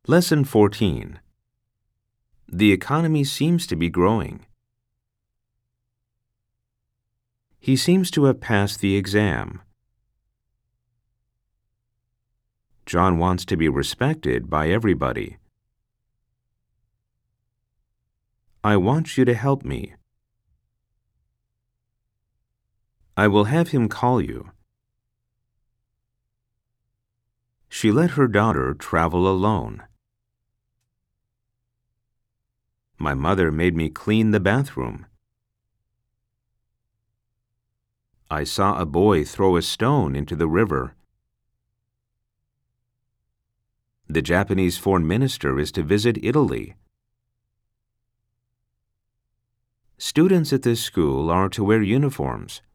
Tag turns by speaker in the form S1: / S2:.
S1: Lesson 14. The economy seems to be growing. He seems to have passed the exam. John wants to be respected by everybody. I want you to help me. I will have him call you. She let her daughter travel alone. My mother made me clean the bathroom. I saw a boy throw a stone into the river. The Japanese foreign minister is to visit Italy. Students at this school are to wear uniforms.